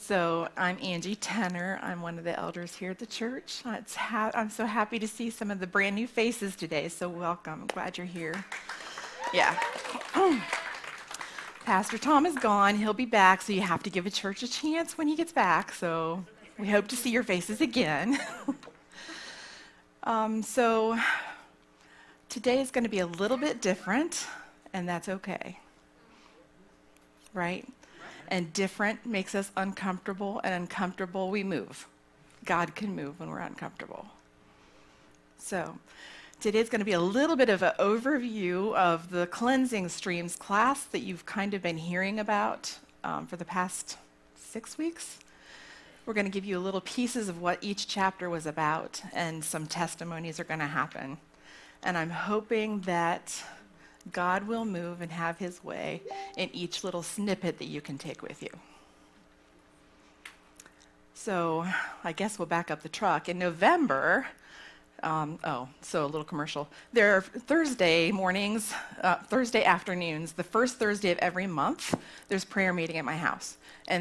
So I'm Angie Tenner. I'm one of the elders here at the church. I'm so happy to see some of the brand new faces today, so welcome. I'm glad you're here. Yeah. Pastor Tom is gone. He'll be back, so you have to give a church a chance when he gets back. So we hope to see your faces again. So today is going to be a little bit different, and that's okay. Right? And different makes us uncomfortable, and uncomfortable we move. God can move when we're uncomfortable. So today's going to be a little bit of an overview of the Cleansing Streams class that you've kind of been hearing about for the past 6 weeks. We're going to give you little pieces of what each chapter was about, and some testimonies are going to happen. And I'm hoping that God will move and have his way in each little snippet that you can take with you. So I guess we'll back up the truck. In November, so a little commercial. There are Thursday mornings, Thursday afternoons, the first Thursday of every month, there's prayer meeting at my house. And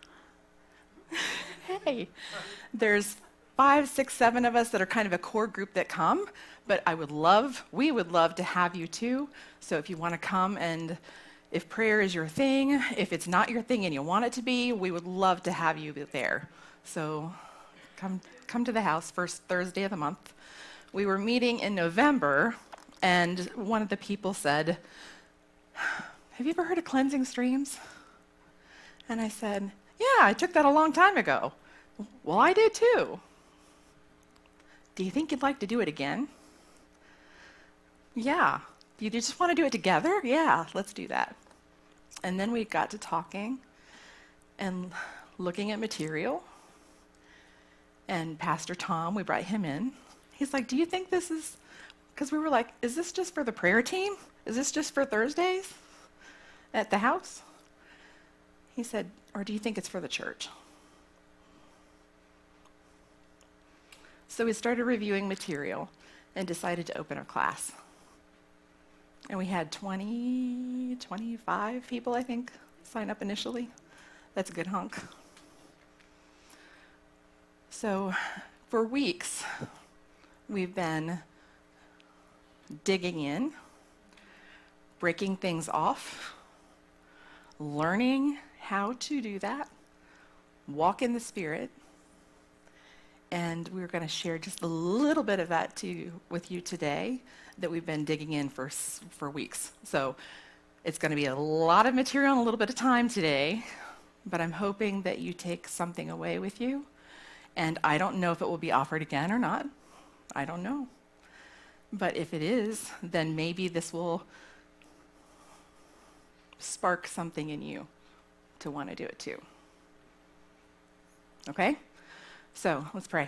there's 5, 6, 7 of us that are kind of a core group that come, but we would love to have you too. So if you want to come, and if prayer is your thing, if it's not your thing and you want it to be, we would love to have you there. So come to the house first Thursday of the month. We were meeting in November, and one of the people said, "Have you ever heard of Cleansing Streams?" And I said, "Yeah, I took that a long time ago." "Well, I did too." "Do you think you'd like to do it again?" "Yeah." "Do you just want to do it together?" "Yeah, let's do that." And then we got to talking and looking at material. And Pastor Tom, we brought him in. He's like, "Do you think this is," because we were like, "Is this just for the prayer team? Is this just for Thursdays at the house?" He said, "Or do you think it's for the church?" So we started reviewing material and decided to open a class. And we had 25 people, I think, sign up initially. That's a good hunk. So for weeks, we've been digging in, breaking things off, learning how to do that, walk in the Spirit. And we're going to share just a little bit of that with you today that we've been digging in for weeks. So it's going to be a lot of material and a little bit of time today, but I'm hoping that you take something away with you. And I don't know if it will be offered again or not. I don't know. But if it is, then maybe this will spark something in you to want to do it too. Okay? So let's pray.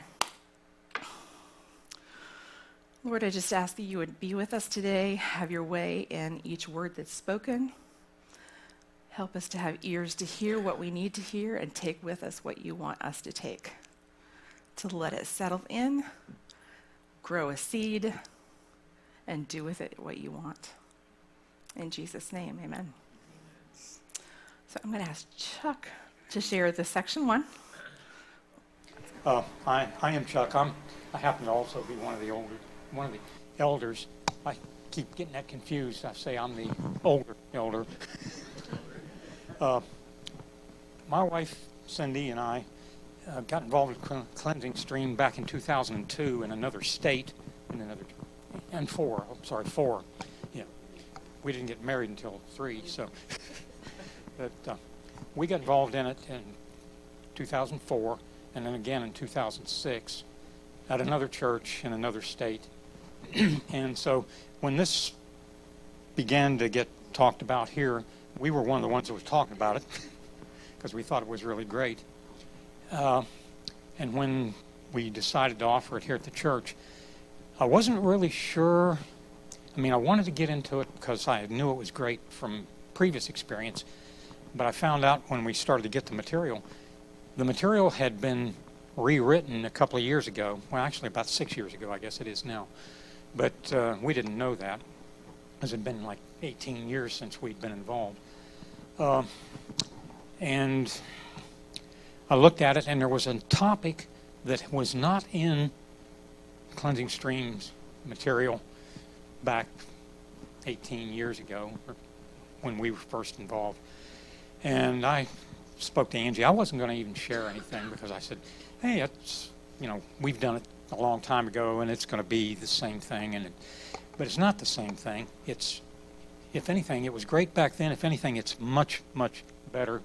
Lord, I just ask that you would be with us today, have your way in each word that's spoken. Help us to have ears to hear what we need to hear, and take with us what you want us to take, to let it settle in, grow a seed, and do with it what you want. In Jesus' name, amen. So I'm going to ask Chuck to share the section 1. I am Chuck. I happen to also be one of the elders. I keep getting that confused. I say I'm the older elder. My wife Cindy and I got involved with Cleansing Stream back in 2002 in another state, four. Yeah, we didn't get married until 3, so but we got involved in it in 2004. And then again in 2006 at another church in another state. And so when this began to get talked about here, we were one of the ones that was talking about it because we thought it was really great. And when we decided to offer it here at the church, I wasn't really sure. I mean, I wanted to get into it because I knew it was great from previous experience, but I found out when we started to get the material had been rewritten a couple of years ago. Well, actually about 6 years ago, I guess it is now. But we didn't know that, as it had been like 18 years since we'd been involved. And I looked at it, and there was a topic that was not in Cleansing Streams material back 18 years ago, or when we were first involved. And I spoke to Angie. I wasn't going to even share anything because I said, hey, it's, we've done it a long time ago, and it's going to be the same thing. But it's not the same thing. It's, if anything, it was great back then. If anything, it's much, much better.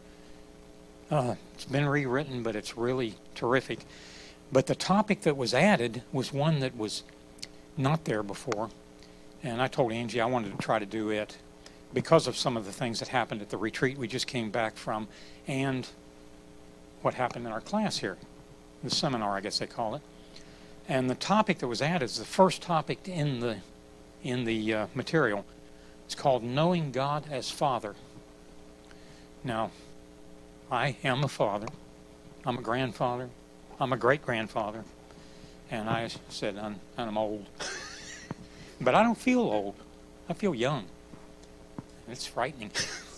It's been rewritten, but it's really terrific. But the topic that was added was one that was not there before. And I told Angie I wanted to try to do it because of some of the things that happened at the retreat we just came back from and what happened in our class here, the seminar, I guess they call it. And the topic that was added is the first topic in the material. It's called Knowing God as Father. Now, I am a father. I'm a grandfather. I'm a great-grandfather. And I said, I'm old. But I don't feel old. I feel young. It's frightening.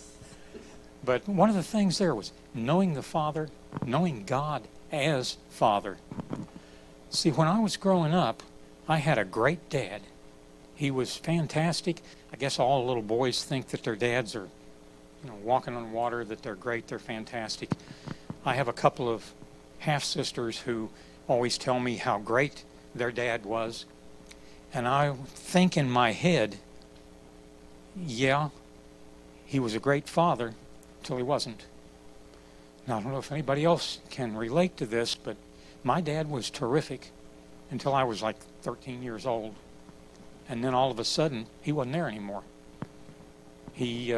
But one of the things there was knowing the Father, knowing God as Father. See, when I was growing up, I had a great dad. He was fantastic. I guess all little boys think that their dads are, walking on water, that they're great, they're fantastic. I have a couple of half-sisters who always tell me how great their dad was. And I think in my head, yeah, he was a great father till he wasn't. Now, I don't know if anybody else can relate to this, but my dad was terrific until I was like 13 years old. And then all of a sudden, he wasn't there anymore. He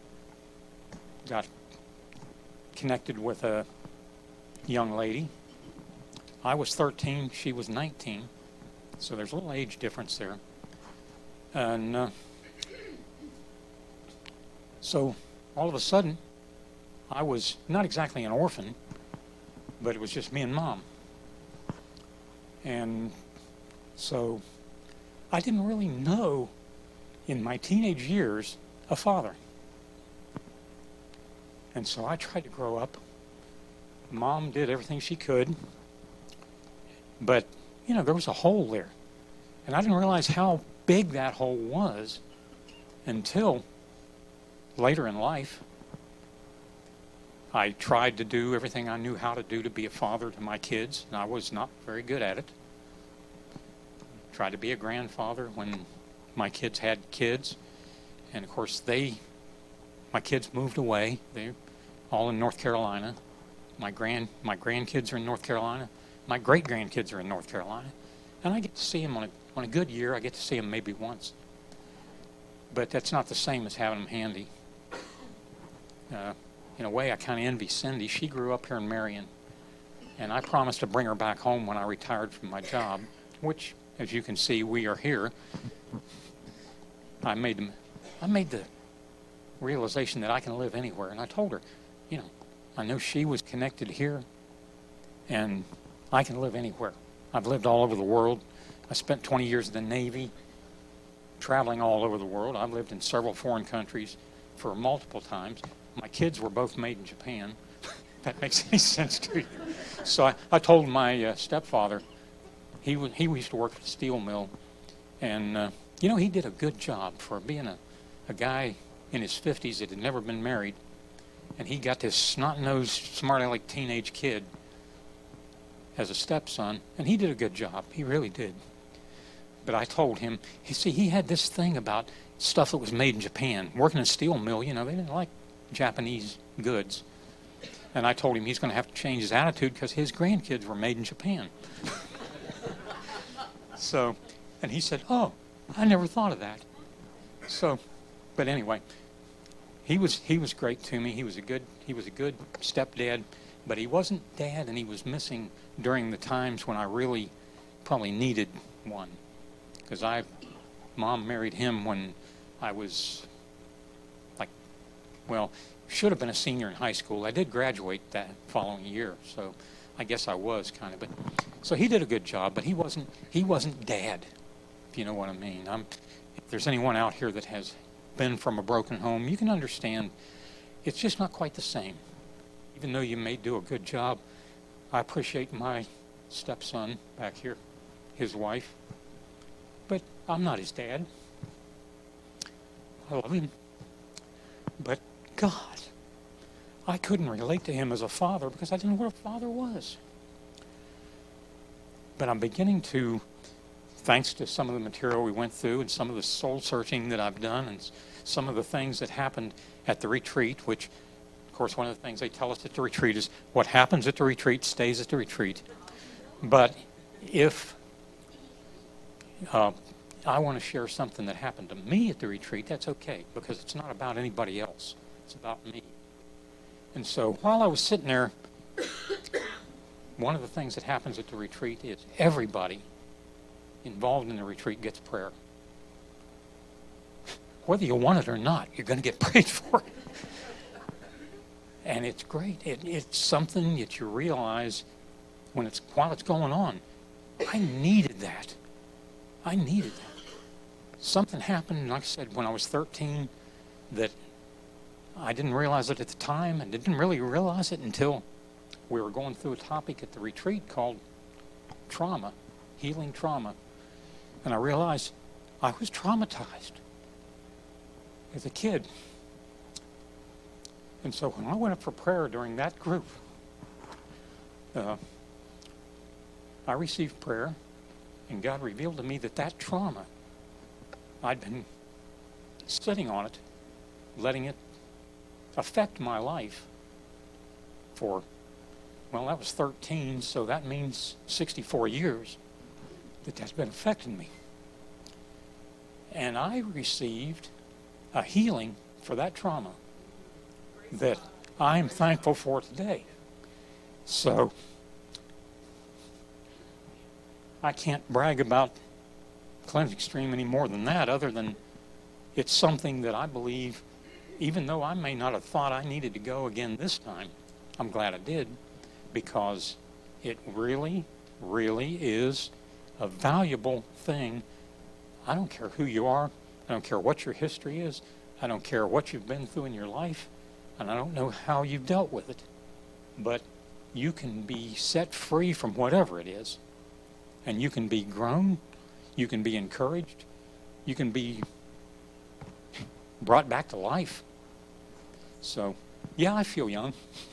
got connected with a young lady. I was 13, she was 19. So there's a little age difference there. And so all of a sudden, I was not exactly an orphan, but it was just me and Mom. And so I didn't really know in my teenage years a father. And so I tried to grow up. Mom did everything she could. But, there was a hole there. And I didn't realize how big that hole was until later in life. I tried to do everything I knew how to do to be a father to my kids, and I was not very good at it. Tried to be a grandfather when my kids had kids. And, of course, my kids moved away. They're all in North Carolina. My grandkids are in North Carolina. My great-grandkids are in North Carolina. And I get to see them on a good year. I get to see them maybe once. But that's not the same as having them handy. In a way, I kind of envy Cindy. She grew up here in Marion. And I promised to bring her back home when I retired from my job, which, as you can see, we are here. I made the realization that I can live anywhere. And I told her, I know she was connected here, and I can live anywhere. I've lived all over the world. I spent 20 years in the Navy, traveling all over the world. I've lived in several foreign countries for multiple times. My kids were both made in Japan. If that makes any sense to you. So I told my stepfather, he used to work at a steel mill, and he did a good job for being a guy in his 50s that had never been married. And he got this snot-nosed, smart-aleck teenage kid as a stepson, and he did a good job. He really did. But I told him, he had this thing about stuff that was made in Japan. Working in a steel mill, they didn't like Japanese goods. And I told him he's going to have to change his attitude because his grandkids were made in Japan. And he said, oh, I never thought of that. But anyway, he was great to me. He was a good stepdad, but he wasn't dad, and he was missing during the times when I really probably needed one. Because Mom married him when I was should have been a senior in high school. I did graduate that following year, so I guess I was kind of. But so he did a good job, but he wasn't dad, if you know what I mean. If there's anyone out here that has been from a broken home, you can understand it's just not quite the same. Even though you may do a good job, I appreciate my stepson back here, his wife, but I'm not his dad. I love him. But God, I couldn't relate to him as a father because I didn't know what a father was. But I'm beginning to, thanks to some of the material we went through and some of the soul searching that I've done and some of the things that happened at the retreat, which, of course, one of the things they tell us at the retreat is what happens at the retreat stays at the retreat. But if I want to share something that happened to me at the retreat, that's okay, because it's not about anybody else. It's about me. And so while I was sitting there, one of the things that happens at the retreat is everybody involved in the retreat gets prayer. Whether you want it or not, you're going to get prayed for. And it's great. It's something that you realize while it's going on. I needed that. I needed that. Something happened, like I said, when I was 13 that I didn't realize it at the time and didn't really realize it until we were going through a topic at the retreat called trauma, healing trauma. And I realized I was traumatized as a kid. And so when I went up for prayer during that group, I received prayer, and God revealed to me that trauma, I'd been sitting on it, letting it affect my life for, well, that was 13, so that means 64 years that's been affecting me. And I received a healing for that trauma that I'm thankful for today. So I can't brag about Cleansing Stream any more than that, other than it's something that I believe, even though I may not have thought I needed to go again this time, I'm glad I did, because it really, really is a valuable thing. I don't care who you are. I don't care what your history is. I don't care what you've been through in your life. And I don't know how you've dealt with it. But you can be set free from whatever it is. And you can be grown. You can be encouraged. You can be brought back to life. So, yeah, I feel young.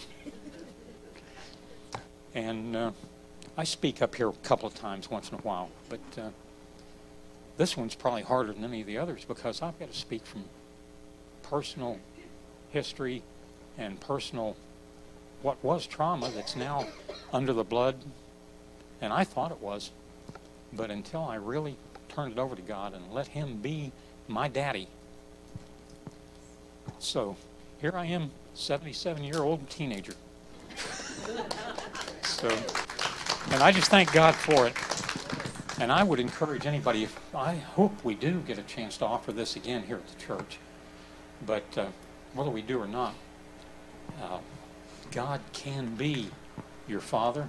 And I speak up here a couple of times once in a while. But this one's probably harder than any of the others because I've got to speak from personal history and personal what was trauma that's now under the blood. And I thought it was. But until I really turned it over to God and let Him be my daddy. So here I am, 77-year-old teenager. So, and I just thank God for it. And I would encourage anybody, I hope we do get a chance to offer this again here at the church. But whether we do or not, God can be your father.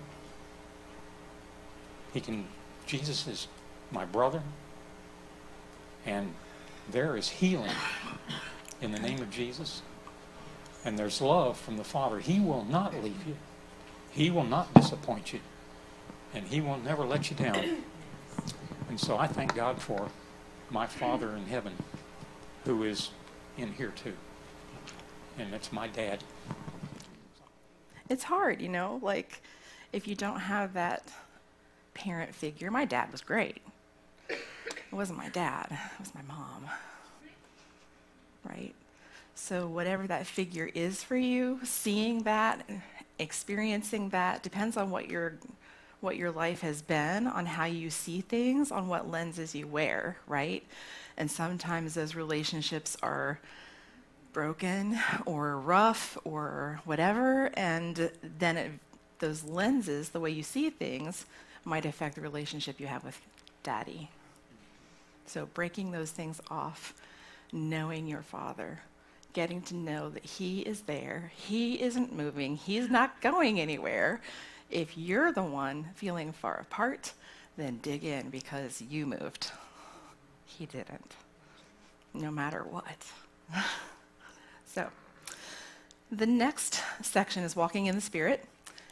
Jesus is my brother. And there is healing in the name of Jesus. And there's love from the Father. He will not leave you. He will not disappoint you. And He will never let you down. And so I thank God for my Father in heaven, who is in here too. And it's my dad. It's hard, like if you don't have that parent figure. My dad was great. It wasn't my dad, it was my mom. Right? So whatever that figure is for you, seeing that, experiencing that, depends on what your life has been, on how you see things, on what lenses you wear, right? And sometimes those relationships are broken or rough or whatever, and then those lenses, the way you see things, might affect the relationship you have with daddy. So breaking those things off, knowing your father, getting to know that he is there, he isn't moving, he's not going anywhere. If you're the one feeling far apart, then dig in because you moved. He didn't, no matter what. So the next section is walking in the Spirit.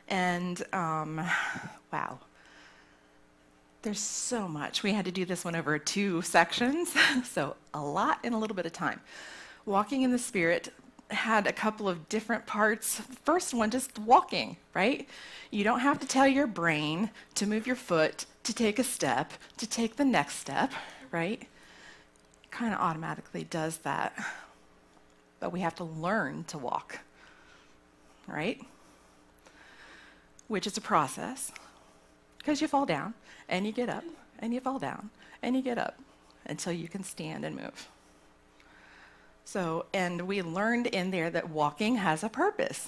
And wow, there's so much. We had to do this one over 2 sections, so a lot in a little bit of time. Walking in the Spirit had a couple of different parts. First one, just walking, right? You don't have to tell your brain to move your foot, to take a step, to take the next step, right? It kind of automatically does that. But we have to learn to walk, right? Which is a process, because you fall down, and you get up, and you fall down, and you get up, until you can stand and move. So, and we learned in there that walking has a purpose.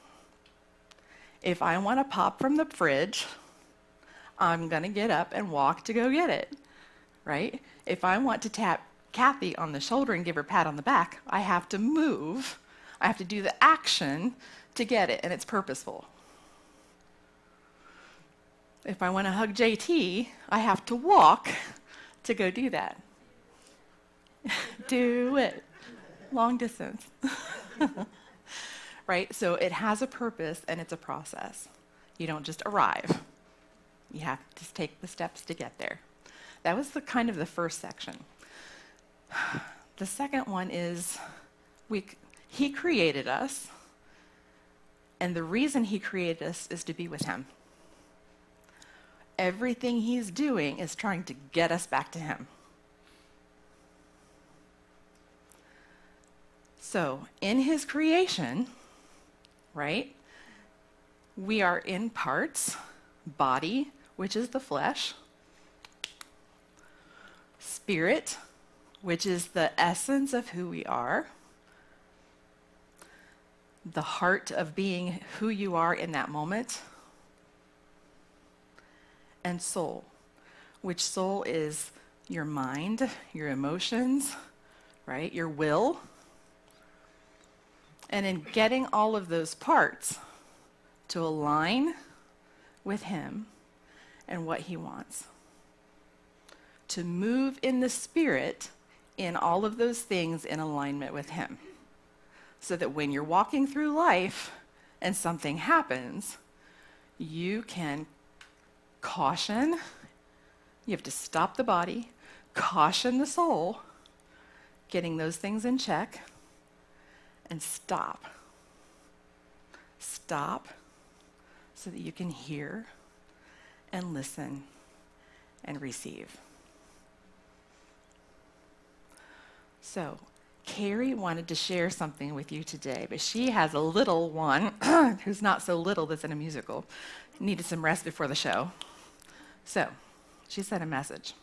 If I want to pop from the fridge, I'm going to get up and walk to go get it, right? If I want to tap Kathy on the shoulder and give her a pat on the back, I have to move. I have to do the action to get it, and it's purposeful. If I want to hug JT, I have to walk to go do that. Do it. Long distance. Right? So it has a purpose and it's a process. You don't just arrive. You have to take the steps to get there. That was the kind of the first section. The second one is he created us, and the reason he created us is to be with him. Everything he's doing is trying to get us back to him. So, in his creation, right, we are in parts: body, which is the flesh; spirit, which is the essence of who we are; the heart of being who you are in that moment; and soul, which soul is your mind, your emotions, right, your will. And in getting all of those parts to align with him and what he wants, to move in the Spirit in all of those things in alignment with him, so that when you're walking through life and something happens, you can caution, you have to stop the body, caution the soul, getting those things in check, and stop. Stop so that you can hear and listen and receive. So, Carrie wanted to share something with you today, but she has a little one who's not so little that's in a musical. Needed some rest before the show. So, she sent a message.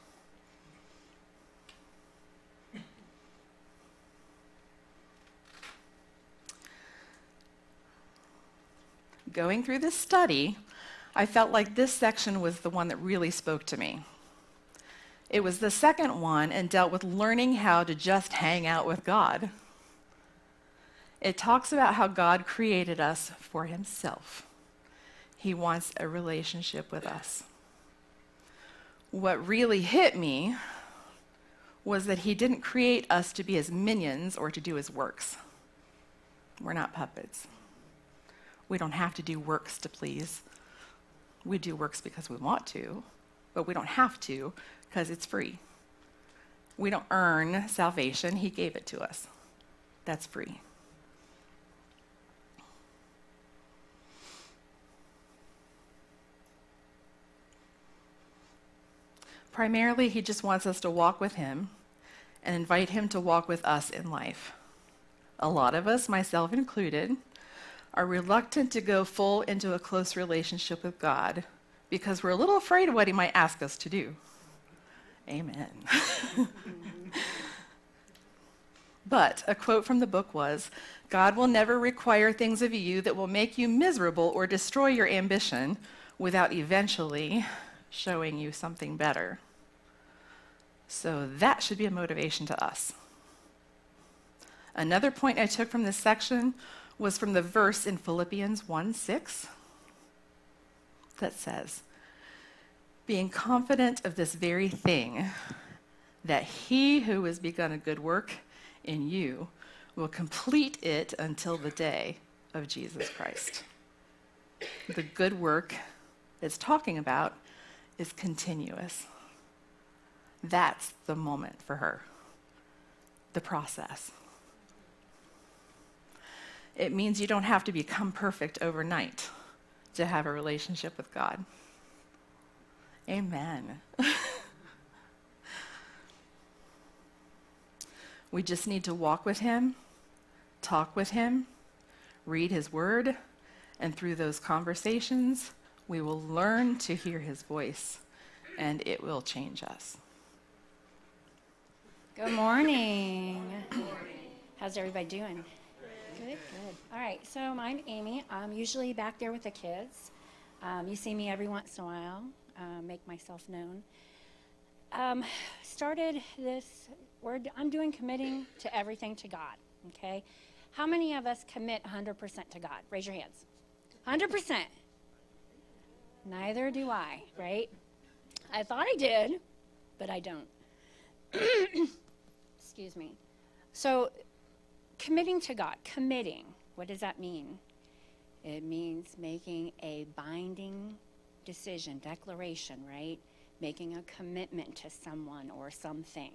Going through this study, I felt like this section was the one that really spoke to me. It was the second one and dealt with learning how to just hang out with God. It talks about how God created us for himself. He wants a relationship with us. What really hit me was that he didn't create us to be his minions or to do his works. We're not puppets. We don't have to do works to please. We do works because we want to, but we don't have to because it's free. We don't earn salvation. He gave it to us. That's free. Primarily, he just wants us to walk with him and invite him to walk with us in life. A lot of us, myself included, are reluctant to go full into a close relationship with God because we're a little afraid of what he might ask us to do. Amen. But a quote from the book was, "God will never require things of you that will make you miserable or destroy your ambition without eventually showing you something better." So that should be a motivation to us. Another point I took from this section was from the verse in Philippians 1:6 that says, "Being confident of this very thing, that he who has begun a good work in you will complete it until the day of Jesus Christ." The good work it's talking about is continuous. That's the moment for her, the process. It means you don't have to become perfect overnight to have a relationship with God. Amen. We just need to walk with him, talk with him, read his word, and through those conversations, we will learn to hear his voice, and it will change us. Good morning. How's everybody doing? Good, good. All right, so I'm Amy. I'm usually back there with the kids. You see me every once in a while, make myself known. Started this word, I'm doing committing to everything to God, okay? How many of us commit 100% to God? Raise your hands. 100%. Neither do I, right? I thought I did, but I don't. Excuse me. So, committing to God, committing, what does that mean? It means making a binding decision, declaration, right? Making a commitment to someone or something.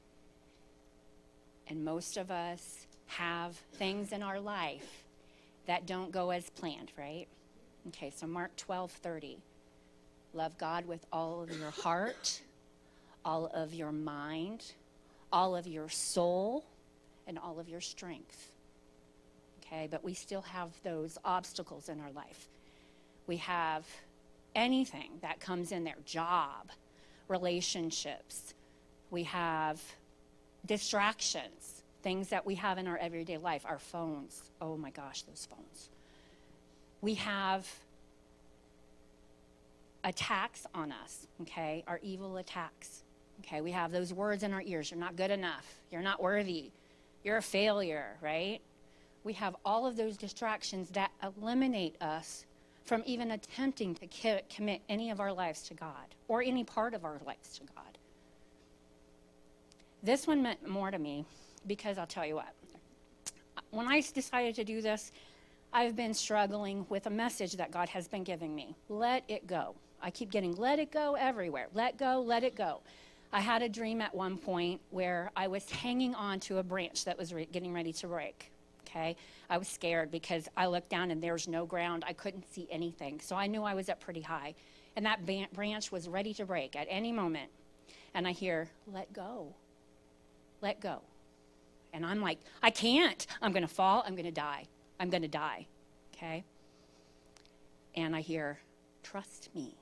And most of us have things in our life that don't go as planned, right? Okay, so Mark 12:30. Love God with all of your heart, all of your mind, all of your soul, and all of your strength. Okay, but we still have those obstacles in our life. We have anything that comes in there, job, relationships. We have distractions, things that we have in our everyday life, our phones. Oh my gosh, those phones. We have attacks on us, okay, our evil attacks. Okay, we have those words in our ears. You're not good enough. You're not worthy. You're a failure, right? We have all of those distractions that eliminate us from even attempting to commit any of our lives to God or any part of our lives to God. This one meant more to me because I'll tell you what. When I decided to do this, I've been struggling with a message that God has been giving me. Let it go. I keep getting let it go everywhere. Let go, let it go. I had a dream at one point where I was hanging on to a branch that was getting ready to break. Okay, I was scared because I looked down and there's no ground. I couldn't see anything. So I knew I was up pretty high. And that branch was ready to break at any moment. And I hear, let go. Let go. And I'm like, I can't. I'm going to fall. I'm going to die. I'm going to die. Okay? And I hear, trust me.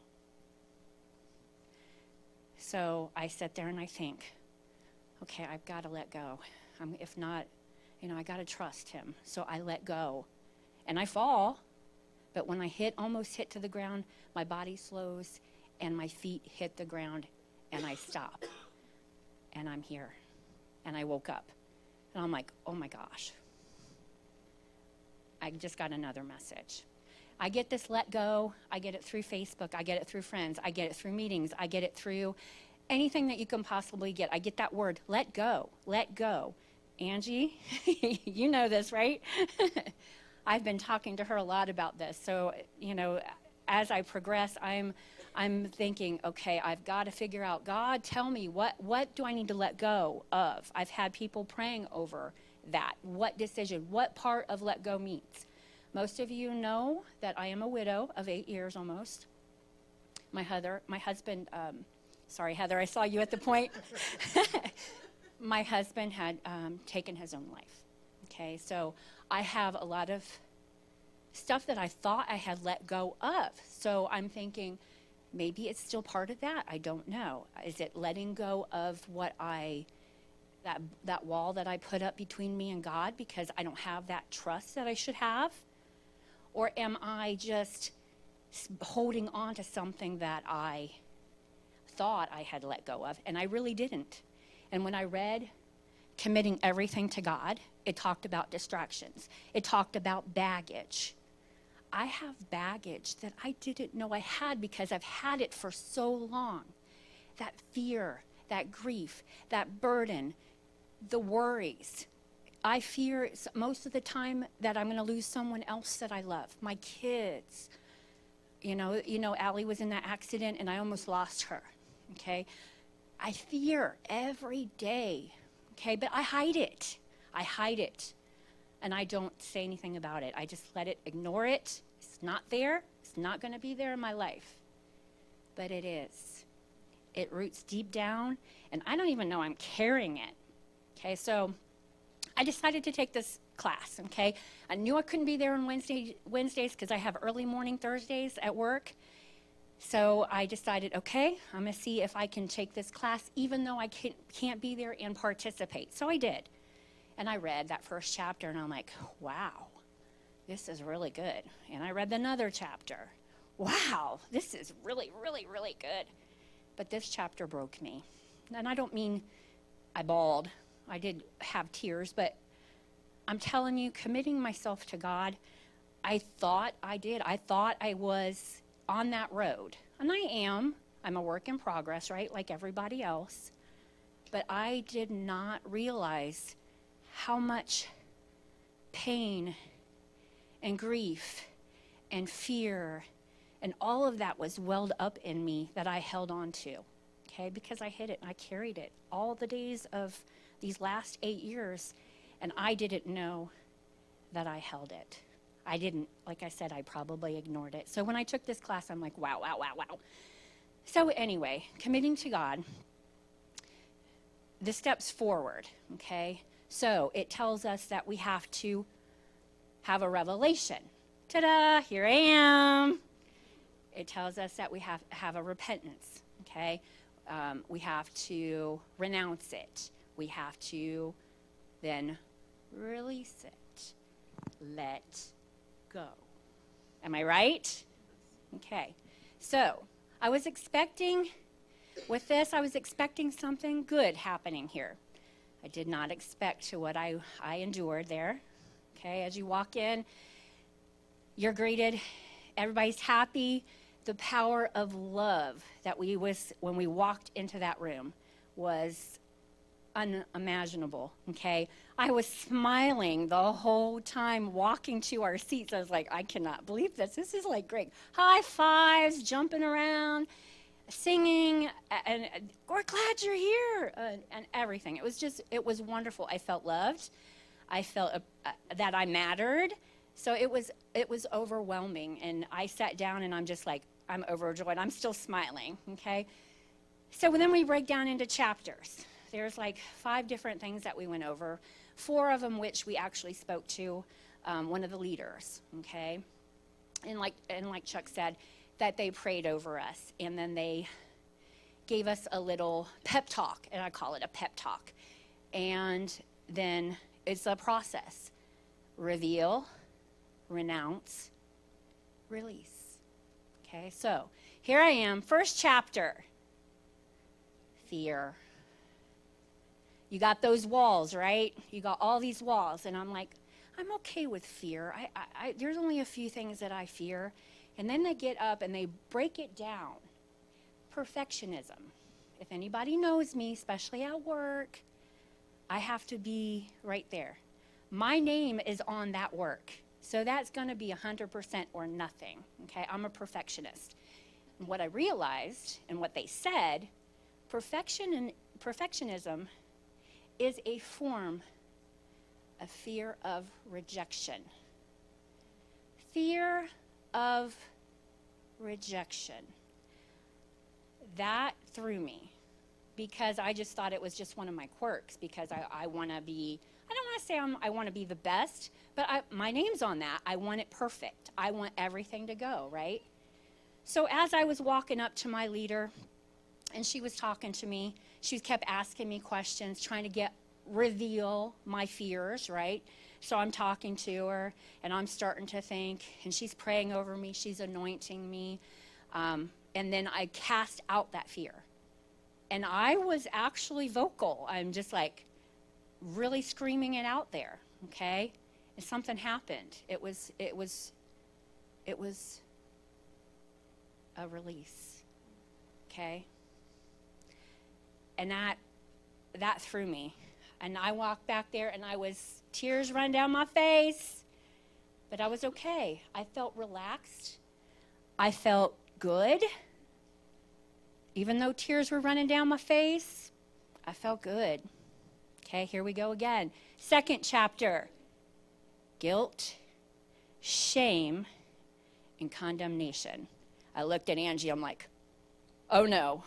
So I sit there and I think, okay, I've got to let go. If not, I got to trust him. So I let go. And I fall. But when I almost hit to the ground, my body slows and my feet hit the ground and I stop. And I'm here. And I woke up. And I'm like, oh my gosh. I just got another message. I get this let go. I get it through Facebook. I get it through friends. I get it through meetings. I get it through anything that you can possibly get. I get that word, let go, let go. Angie, you know this, right? I've been talking to her a lot about this. So, as I progress, I'm thinking, okay, I've got to figure out, God, tell me, what do I need to let go of? I've had people praying over that. What decision, what part of let go means? Most of you know that I am a widow of 8 years almost. My husband, sorry, Heather, I saw you at the point. My husband had taken his own life. Okay, so I have a lot of stuff that I thought I had let go of. So I'm thinking, maybe it's still part of that. I don't know. Is it letting go of that wall that I put up between me and God because I don't have that trust that I should have? Or am I just holding on to something that I thought I had let go of, and I really didn't? And when I read Committing Everything to God, it talked about distractions. It talked about baggage. I have baggage that I didn't know I had because I've had it for so long. That fear, that grief, that burden, the worries. I fear most of the time that I'm going to lose someone else that I love, my kids, Allie was in that accident and I almost lost her, okay? I fear every day, okay? But I hide it. I hide it. And I don't say anything about it. I just let it, ignore it. It's not there. It's not going to be there in my life. But it is. It roots deep down, and I don't even know I'm carrying it. Okay, so I decided to take this class, okay? I knew I couldn't be there on Wednesdays because I have early morning Thursdays at work. So I decided, okay, I'm going to see if I can take this class even though I can't be there and participate. So I did. And I read that first chapter, and I'm like, wow, this is really good. And I read another chapter. Wow, this is really, really, really good. But this chapter broke me. And I don't mean I bawled. I did have tears, but I'm telling you, committing myself to God, I thought I did. I thought I was on that road. And I am. I'm a work in progress, right, like everybody else. But I did not realize how much pain and grief and fear and all of that was welled up in me that I held on to, okay, because I hid it and I carried it all the days of these last 8 years, and I didn't know that I held it. I didn't, like I said, I probably ignored it. So when I took this class, I'm like, wow, wow, wow, wow. So anyway, committing to God, the steps forward, okay? So it tells us that we have to have a revelation. Ta-da, here I am. It tells us that we have a repentance, okay? We have to renounce it. We have to then release it. Let go. Am I right? Okay. So I was expecting something good happening here. I did not expect to what I endured there. Okay, as you walk in, you're greeted, everybody's happy. The power of love that when we walked into that room was unimaginable, okay? I was smiling the whole time walking to our seats. I was like, I cannot believe this. This is like great. High fives, jumping around, singing, and we're glad you're here, and everything. It was wonderful. I felt loved. I felt that I mattered. So it was overwhelming, and I sat down, and I'm just like, I'm overjoyed. I'm still smiling, okay? So then we break down into chapters. There's like 5 different things that we went over, 4 of them which we actually spoke to one of the leaders, okay? And like Chuck said, that they prayed over us, and then they gave us a little pep talk, and I call it a pep talk. And then it's a process. Reveal, renounce, release. Okay, so here I am, first chapter. Fear. You got those walls, right? You got all these walls, and I'm like, I'm okay with fear. There's only a few things that I fear. And then they get up and they break it down. Perfectionism. If anybody knows me, especially at work, I have to be right there. My name is on that work. So that's going to be 100% or nothing, okay? I'm a perfectionist. And what I realized and what they said, perfectionism is a form of fear of rejection. Fear of rejection. That threw me because I just thought it was just one of my quirks because I want to be, I don't want to say I want to be the best, but my name's on that. I want it perfect. I want everything to go, right? So as I was walking up to my leader and she was talking to me, she kept asking me questions, trying to reveal my fears, right? So I'm talking to her, and I'm starting to think, and she's praying over me, she's anointing me, and then I cast out that fear. And I was actually vocal. I'm just like really screaming it out there, okay? And something happened. It was a release, okay? And that threw me. And I walked back there, and tears run down my face, but I was okay. I felt relaxed. I felt good. Even though tears were running down my face, I felt good. Okay, here we go again. Second chapter. Guilt, shame, and condemnation. I looked at Angie, I'm like, oh no.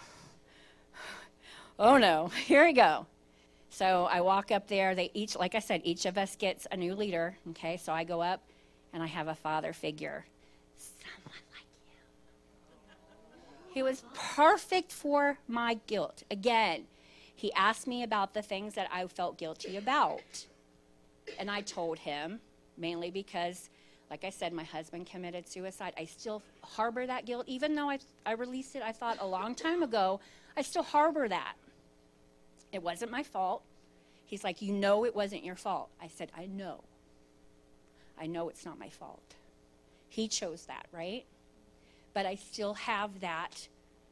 Oh no, here we go. So I walk up there, they each, like I said, each of us gets a new leader, okay? So I go up and I have a father figure. Someone like you. He was perfect for my guilt. Again, he asked me about the things that I felt guilty about. And I told him, mainly because, like I said, my husband committed suicide. I still harbor that guilt. Even though I released it, I thought a long time ago, I still harbor that. It wasn't my fault. He's like, you know it wasn't your fault. I said, I know. I know it's not my fault. He chose that, right? But I still have that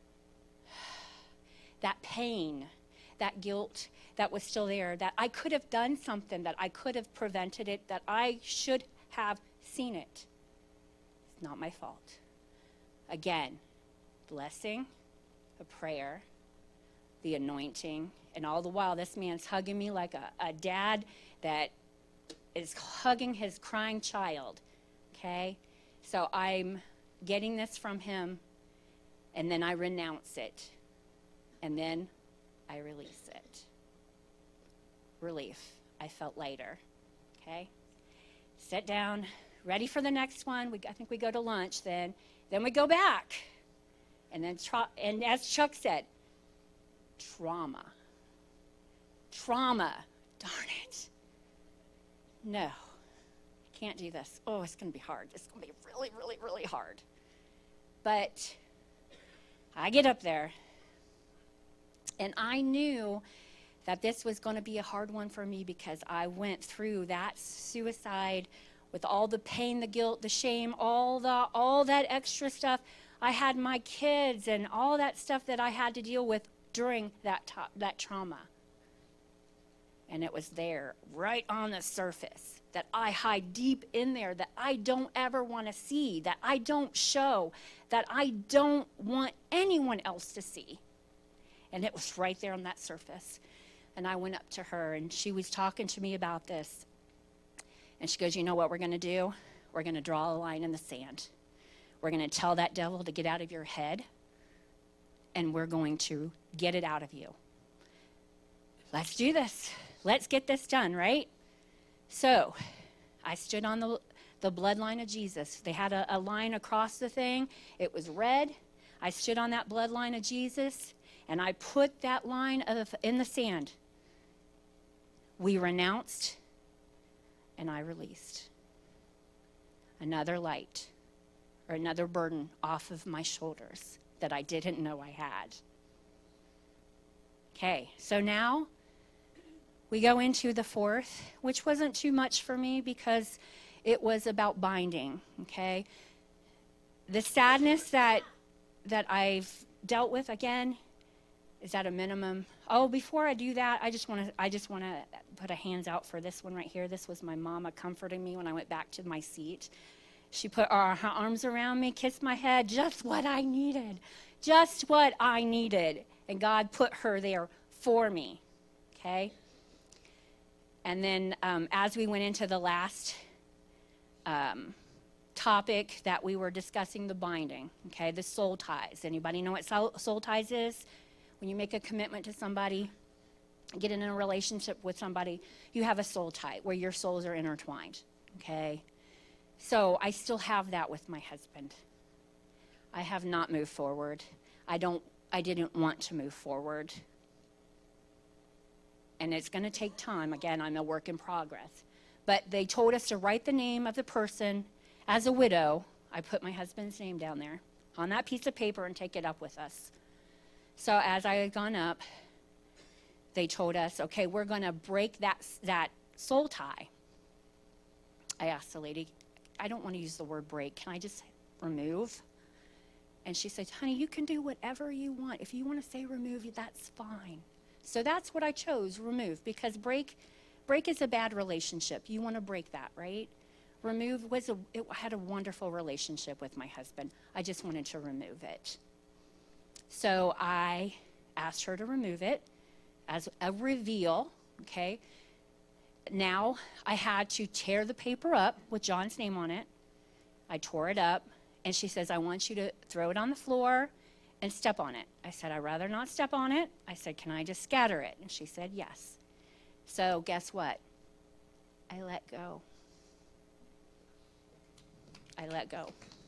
pain, that guilt that was still there, that I could have done something, that I could have prevented it, that I should have seen it. It's not my fault. Again, blessing, a prayer, the anointing, and all the while this man's hugging me like a dad that is hugging his crying child, okay? So I'm getting this from him, and then I renounce it, and then I release it. Relief. I felt lighter, okay? Sit down, ready for the next one. I think we go to lunch then. Then we go back. And then, and as Chuck said, trauma. Trauma. Darn it. No. Can't do this. Oh, it's going to be hard. It's going to be really, really, really hard. But I get up there, and I knew that this was going to be a hard one for me because I went through that suicide with all the pain, the guilt, the shame, all that extra stuff. I had my kids and all that stuff that I had to deal with during that trauma. And it was there, right on the surface, that I hide deep in there, that I don't ever want to see, that I don't show, that I don't want anyone else to see. And it was right there on that surface. And I went up to her, and she was talking to me about this. And she goes, you know what we're going to do? We're going to draw a line in the sand. We're going to tell that devil to get out of your head, and we're going to get it out of you. Let's do this. Let's get this done, right? So I stood on the bloodline of Jesus. They had a line across the thing. It was red. I stood on that bloodline of Jesus, and I put that line in the sand. We renounced, and I released. Another light or another burden off of my shoulders that I didn't know I had. Okay, so now we go into the fourth, which wasn't too much for me because it was about binding, okay? The sadness that I've dealt with, again, is at a minimum. Oh, before I do that, I just want to put a hands out for this one right here. This was my mama comforting me when I went back to my seat. She put her arms around me, kissed my head, just what I needed. Just what I needed. And God put her there for me, okay? And then as we went into the last topic that we were discussing, the binding, okay, the soul ties. Anybody know what soul ties is? When you make a commitment to somebody, get in a relationship with somebody, you have a soul tie where your souls are intertwined, okay? So I still have that with my husband. I have not moved forward. I didn't want to move forward. And it's going to take time. Again, I'm a work in progress. But they told us to write the name of the person as a widow. I put my husband's name down there on that piece of paper and take it up with us. So as I had gone up, they told us, okay, we're going to break that soul tie. I asked the lady, I don't want to use the word break. Can I just remove? And she said, honey, you can do whatever you want. If you want to say remove, that's fine. So that's what I chose, remove, because break is a bad relationship. You want to break that, right? it had a wonderful relationship with my husband. I just wanted to remove it. So I asked her to remove it as a reveal, okay? Now I had to tear the paper up with John's name on it. I tore it up, and she says, I want you to throw it on the floor and step on it. I said, I'd rather not step on it. I said, can I just scatter it? And she said, yes. So guess what? I let go. I let go.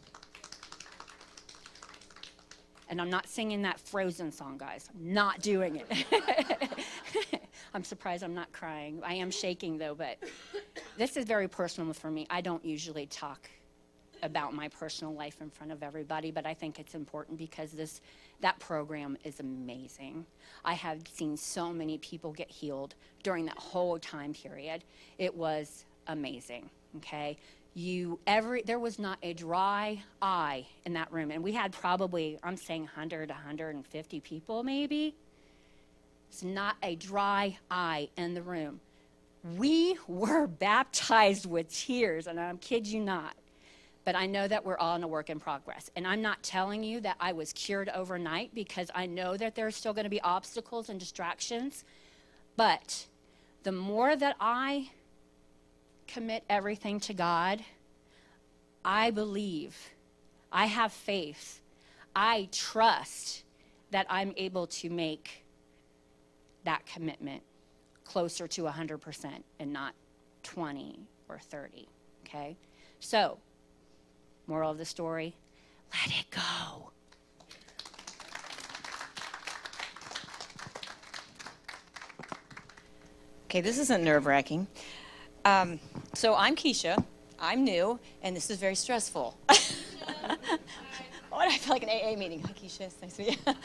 And I'm not singing that Frozen song, guys. I'm not doing it. I'm surprised I'm not crying. I am shaking, though, but this is very personal for me. I don't usually talk about my personal life in front of everybody, but I think it's important because that program is amazing. I have seen so many people get healed during that whole time period. It was amazing, okay? There was not a dry eye in that room, and we had probably, I'm saying 100, 150 people maybe. It's not a dry eye in the room. We were baptized with tears, and I'm kid you not. But I know that we're all in a work in progress. And I'm not telling you that I was cured overnight, because I know that there's still going to be obstacles and distractions. But the more that I commit everything to God, I believe, I have faith, I trust that I'm able to make that commitment closer to 100% and not 20 or 30, okay? So, moral of the story, let it go. Okay, this isn't nerve-wracking. So I'm Keisha. I'm new, and this is very stressful. I feel like an AA meeting. Hi, Keisha. It's nice to meet you.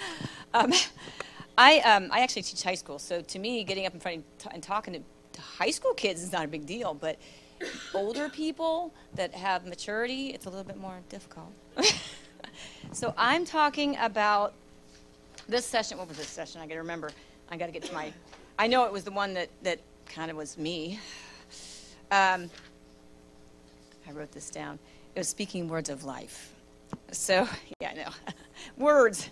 I actually teach high school, so to me, getting up in front and talking to high school kids is not a big deal, but older people that have maturity, it's a little bit more difficult. So I'm talking about this session. What was this session? I got to remember. I got to get to my... I know it was the one that kind of was me. I wrote this down. It was speaking words of life. So, yeah, I know. Words.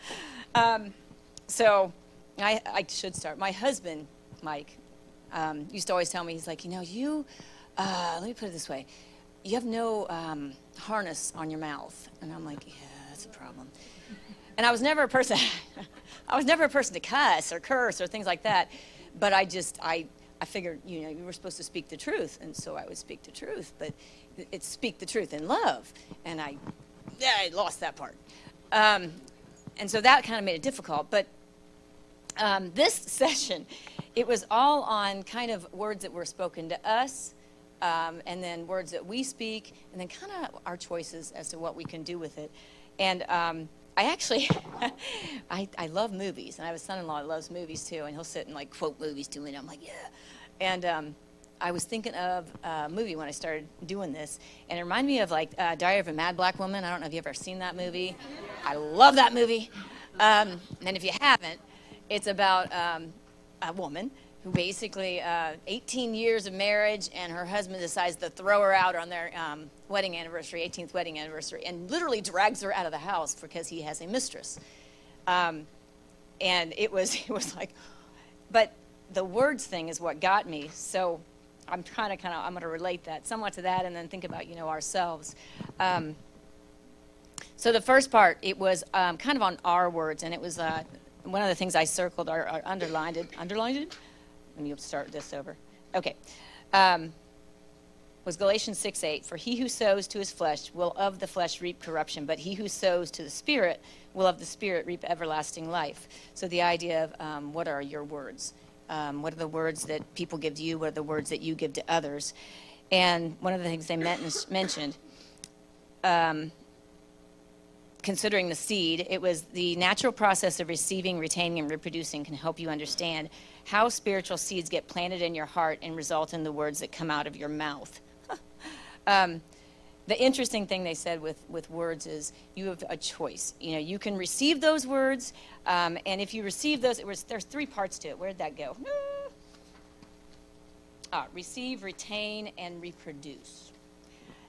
So I should start. My husband, Mike, used to always tell me, he's like, let me put it this way. You have no harness on your mouth. And I'm like, yeah, that's a problem. And I was never a person to cuss or curse or things like that. But I figured, you were supposed to speak the truth. And so I would speak the truth. But it's speak the truth in love. And I lost that part. And so that kind of made it difficult. But this session, it was all on kind of words that were spoken to us, and then words that we speak, and then kind of our choices as to what we can do with it. And I actually, I love movies, and I have a son-in-law that loves movies too, and he'll sit and like quote movies to me, and I'm like, yeah. And I was thinking of a movie when I started doing this, and it reminded me of like Diary of a Mad Black Woman. I don't know if you've ever seen that movie. I love that movie. And if you haven't, it's about a woman who basically, 18 years of marriage, and her husband decides to throw her out on their wedding anniversary, 18th wedding anniversary, and literally drags her out of the house because he has a mistress. And it was like, but the words thing is what got me. So I'm I'm going to relate that somewhat to that, and then think about, ourselves. So the first part, it was kind of on our words, and it was one of the things I circled or underlined it. Underlined it? Let me start this over. Okay. Was Galatians 6:8. For he who sows to his flesh will of the flesh reap corruption, but he who sows to the Spirit will of the Spirit reap everlasting life. So the idea of what are your words? What are the words that people give to you? What are the words that you give to others? And one of the things they mentioned, considering the seed, it was the natural process of receiving, retaining, and reproducing can help you understand how spiritual seeds get planted in your heart and result in the words that come out of your mouth. The interesting thing they said with words is you have a choice. You can receive those words, and if you receive those, there's three parts to it. Where did that go? Receive, retain, and reproduce.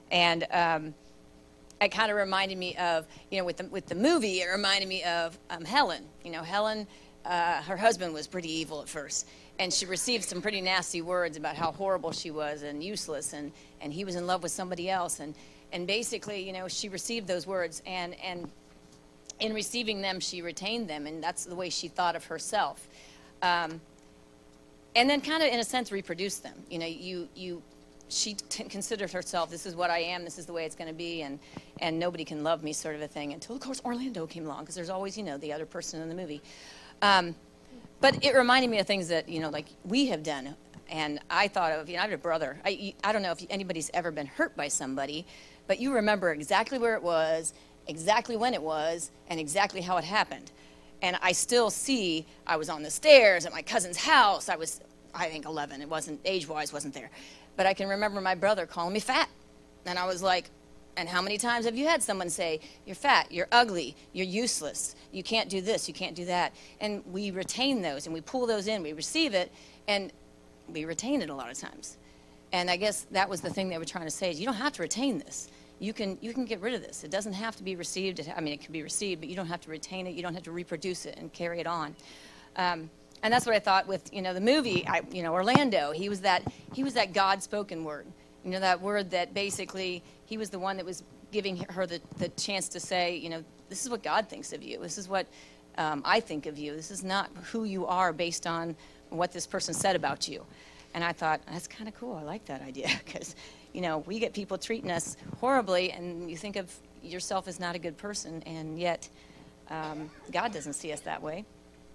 And it kind of reminded me of, with the movie, it reminded me of Helen. Helen, her husband was pretty evil at first, and she received some pretty nasty words about how horrible she was and useless, and he was in love with somebody else, and basically, she received those words, and in receiving them, she retained them, and that's the way she thought of herself. And then kind of, in a sense, reproduced them. She considered herself, this is what I am, this is the way it's going to be, and nobody can love me, sort of a thing, until, of course, Orlando came along, because there's always, the other person in the movie. But it reminded me of things that, like we have done. And I thought of, I have a brother. I don't know if anybody's ever been hurt by somebody, but you remember exactly where it was, exactly when it was, and exactly how it happened. And I still see, I was on the stairs at my cousin's house. I was, I think, 11. It wasn't, age-wise, wasn't there. But I can remember my brother calling me fat. And I was like, and how many times have you had someone say, you're fat, you're ugly, you're useless, you can't do this, you can't do that? And we retain those, and we pull those in, we receive it, and we retain it a lot of times. And I guess that was the thing they were trying to say, is you don't have to retain this. You can get rid of this. It doesn't have to be received. I mean, it can be received, but you don't have to retain it. You don't have to reproduce it and carry it on. And that's what I thought with, the movie, Orlando. He was that God-spoken word. That word that basically, he was the one that was giving her the chance to say, this is what God thinks of you. This is what I think of you. This is not who you are based on what this person said about you. And I thought, that's kind of cool. I like that idea, because, we get people treating us horribly, and you think of yourself as not a good person, and yet God doesn't see us that way.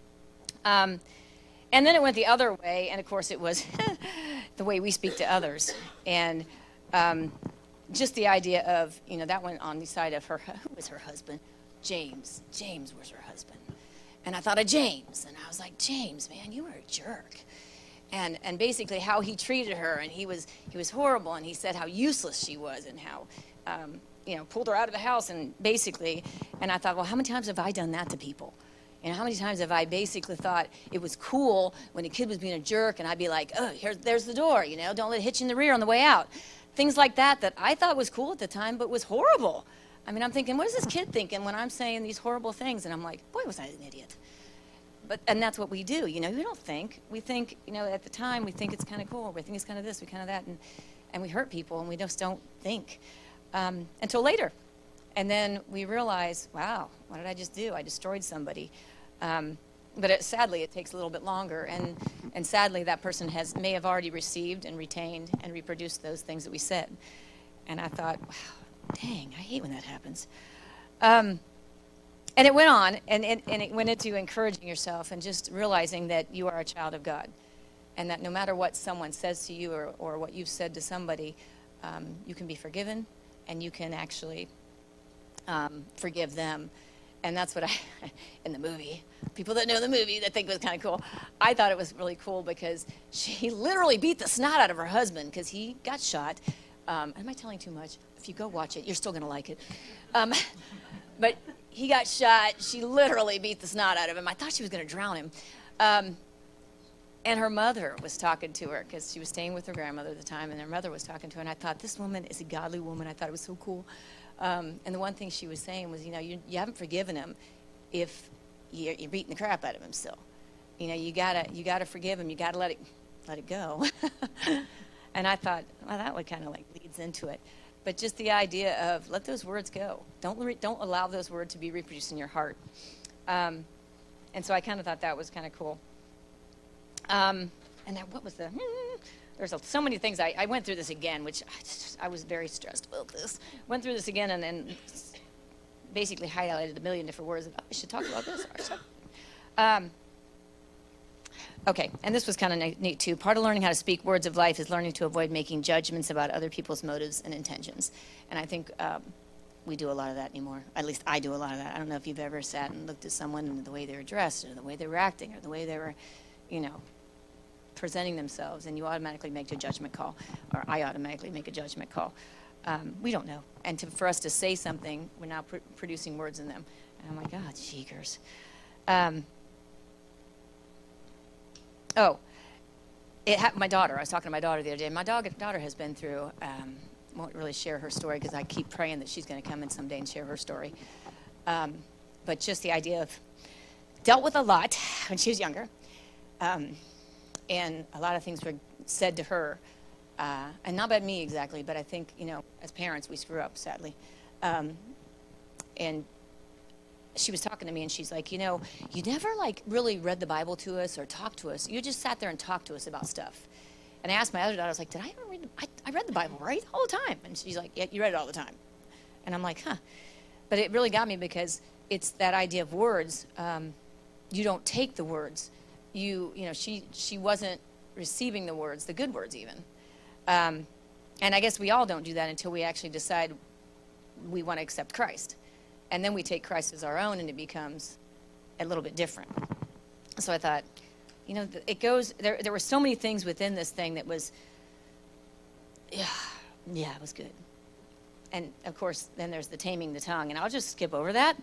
And then it went the other way, and of course it was the way we speak to others. And just the idea of, that went on the side of her, who was her husband? James. James was her husband. And I thought of James, and I was like, James, man, you were a jerk. And basically how he treated her, and he was horrible, and he said how useless she was, and how, pulled her out of the house, and basically, and I thought, well, how many times have I done that to people? How many times have I basically thought it was cool when a kid was being a jerk, and I'd be like, oh, there's the door, don't let it hit you in the rear on the way out. Things like that I thought was cool at the time, but was horrible. I mean, I'm thinking, what is this kid thinking when I'm saying these horrible things? And I'm like, boy, was I an idiot. And that's what we do, we don't think. We think, at the time, we think it's kind of cool. We think it's kind of this, we kind of that, and we hurt people, and we just don't think until later. And then we realize, wow, what did I just do? I destroyed somebody. But sadly, it takes a little bit longer, and sadly, that person may have already received and retained and reproduced those things that we said. And I thought, wow, dang, I hate when that happens. And it went on, and it went into encouraging yourself and just realizing that you are a child of God, and that no matter what someone says to you or what you've said to somebody, you can be forgiven, and you can actually forgive them. And that's what in the movie, people that know the movie that think it was kind of cool, I thought it was really cool because she literally beat the snot out of her husband because he got shot. Am I telling too much? If you go watch it, you're still going to like it. But he got shot. She literally beat the snot out of him. I thought she was going to drown him. And her mother was talking to her because she was staying with her grandmother at the time, and her mother was talking to her. And I thought, this woman is a godly woman. I thought it was so cool. And the one thing she was saying was, you haven't forgiven him if you're beating the crap out of him still. You gotta forgive him. You gotta let it go. And I thought, well, that one kind of leads into it. But just the idea of let those words go. Don't allow those words to be reproduced in your heart. And so I kind of thought that was kind of cool. And then what was there's so many things. I went through this again, which I was very stressed about this. Went through this again and then basically highlighted a million different words. I should talk about this. Okay, and this was kind of neat too. Part of learning how to speak words of life is learning to avoid making judgments about other people's motives and intentions. And I think we do a lot of that anymore. At least I do a lot of that. I don't know if you've ever sat and looked at someone and the way they were dressed or the way they were acting or the way they were, presenting themselves, and you automatically make a judgment call, or I automatically make a judgment call. We don't know. And for us to say something, we're now producing words in them. And I'm like, God, jeekers. My daughter. I was talking to my daughter the other day. My daughter has been through won't really share her story because I keep praying that she's going to come in someday and share her story. But just the idea of dealt with a lot when she was younger. And a lot of things were said to her, and not by me exactly, but I think, as parents, we screw up, sadly. And she was talking to me, and she's like, you never, really read the Bible to us or talked to us. You just sat there and talked to us about stuff. And I asked my other daughter, I was like, did I ever read I read the Bible, right? All the time. And she's like, yeah, you read it all the time. And I'm like, huh. But it really got me because it's that idea of words. You don't take the words. She wasn't receiving the words, the good words even. And I guess we all don't do that until we actually decide we want to accept Christ. And then we take Christ as our own, and it becomes a little bit different. So I thought, it goes, there were so many things within this thing that was, yeah, it was good. And, of course, then there's the taming the tongue, and I'll just skip over that.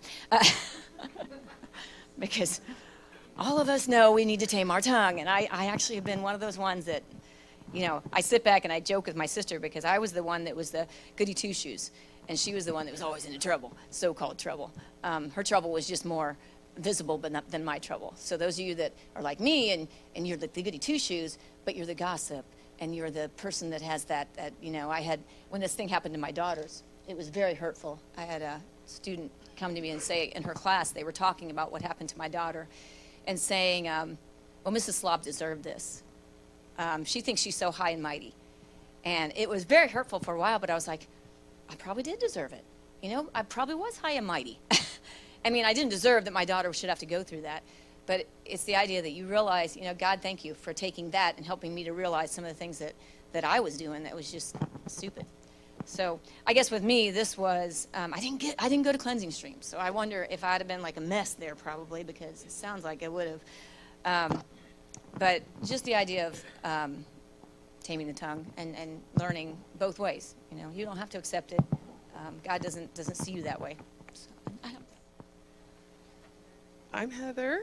Because all of us know we need to tame our tongue, and I actually have been one of those ones that, I sit back and I joke with my sister because I was the one that was the goody two-shoes, and she was the one that was always into trouble, so-called trouble. Her trouble was just more visible than my trouble. So those of you that are like me and you're the goody two-shoes, but you're the gossip, and you're the person that has that, I had, when this thing happened to my daughters, it was very hurtful. I had a student come to me and say in her class, they were talking about what happened to my daughter and saying, well, Mrs. Slob deserved this. She thinks she's so high and mighty. And it was very hurtful for a while, but I was like, I probably did deserve it. I probably was high and mighty. I mean, I didn't deserve that my daughter should have to go through that. But it's the idea that you realize, God, thank you for taking that and helping me to realize some of the things that I was doing that was just stupid. So I guess with me, this was, I didn't go to cleansing streams. So I wonder if I'd have been like a mess there probably, because it sounds like I would have. But just the idea of taming the tongue and learning both ways. You don't have to accept it. God doesn't see you that way. So, I don't. I'm Heather.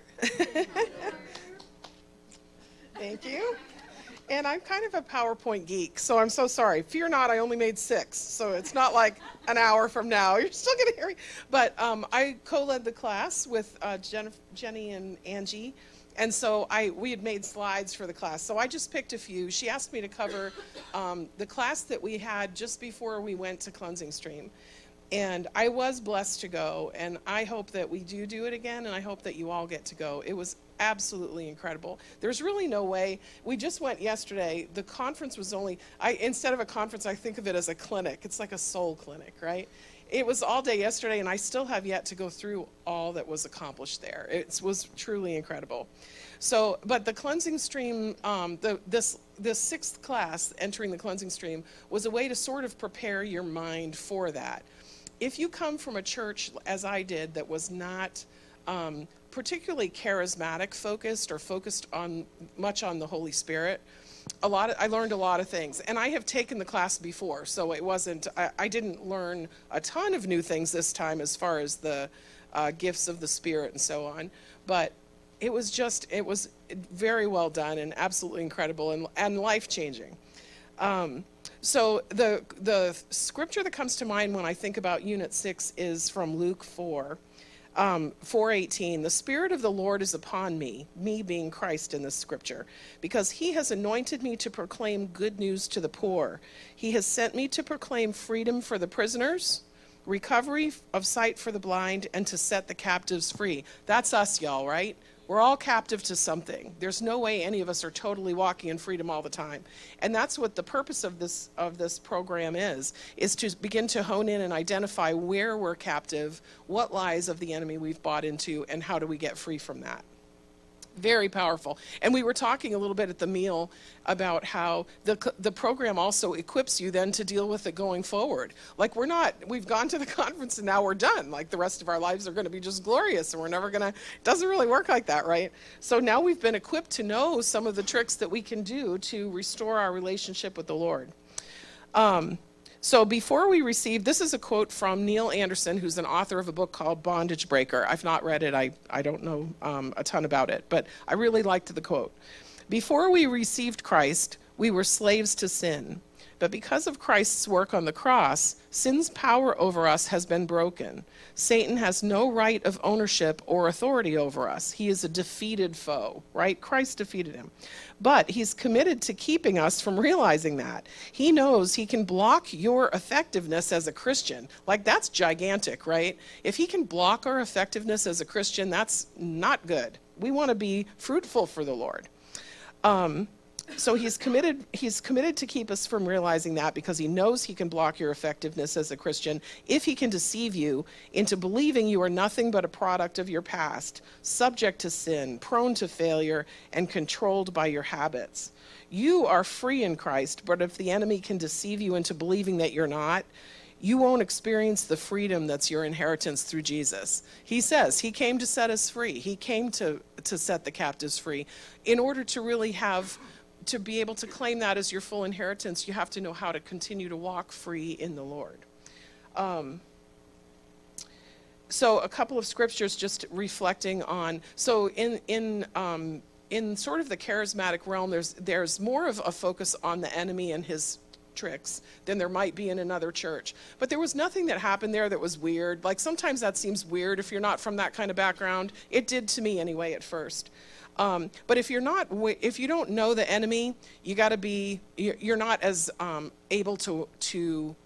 Thank you. And I'm kind of a PowerPoint geek, so I'm so sorry. Fear not, I only made 6, so it's not like an hour from now. You're still going to hear me. But I co-led the class with Jenny and Angie, and so we had made slides for the class. So I just picked a few. She asked me to cover the class that we had just before we went to Cleansing Stream. And I was blessed to go, and I hope that we do it again, and I hope that you all get to go. It was absolutely incredible. There's really no way. We just went yesterday. The conference was instead of a conference, I think of it as a clinic. It's like a soul clinic, right? It was all day yesterday, and I still have yet to go through all that was accomplished there. It was truly incredible. So, but the Cleansing Stream, this 6th class, entering the Cleansing Stream, was a way to sort of prepare your mind for that. If you come from a church, as I did, that was not particularly charismatic focused or focused much on the Holy Spirit, I learned a lot of things. And I have taken the class before, so it wasn't, I didn't learn a ton of new things this time as far as the gifts of the Spirit and so on. But it was very well done and absolutely incredible and life-changing. So the scripture that comes to mind when I think about Unit 6 is from Luke 4:18. The Spirit of the Lord is upon me being Christ in this scripture, because he has anointed me to proclaim good news to the poor. He has sent me to proclaim freedom for the prisoners, recovery of sight for the blind, and to set the captives free. That's us, y'all, right? We're all captive to something. There's no way any of us are totally walking in freedom all the time. And that's what the purpose of this program is to begin to hone in and identify where we're captive, what lies of the enemy we've bought into, and how do we get free from that. Very powerful. And we were talking a little bit at the meal about how the program also equips you then to deal with it going forward. Like we've gone to the conference and now we're done. Like the rest of our lives are going to be just glorious and we're never going to, it doesn't really work like that, right? So now we've been equipped to know some of the tricks that we can do to restore our relationship with the Lord. So before we receive, this is a quote from Neil Anderson, who's an author of a book called Bondage Breaker. I've not read it. I don't know a ton about it, but I really liked the quote. Before we received Christ, we were slaves to sin. But because of Christ's work on the cross, sin's power over us has been broken. Satan has no right of ownership or authority over us. He is a defeated foe, right? Christ defeated him. But he's committed to keeping us from realizing that. He knows he can block your effectiveness as a Christian. Like, that's gigantic, right? If he can block our effectiveness as a Christian, that's not good. We want to be fruitful for the Lord. So he's committed to keep us from realizing that, because he knows he can block your effectiveness as a Christian if he can deceive you into believing you are nothing but a product of your past, subject to sin, prone to failure, and controlled by your habits. You are free in Christ, but if the enemy can deceive you into believing that you're not, you won't experience the freedom that's your inheritance through Jesus. He says he came to set us free. He came to set the captives free. In order to really to be able to claim that as your full inheritance, you have to know how to continue to walk free in the Lord. So a couple of scriptures just reflecting on, so in sort of the charismatic realm, there's more of a focus on the enemy and his tricks than there might be in another church. But there was nothing that happened there that was weird. Like, sometimes that seems weird if you're not from that kind of background. It did to me anyway at first. But if you don't know the enemy, you're not as able to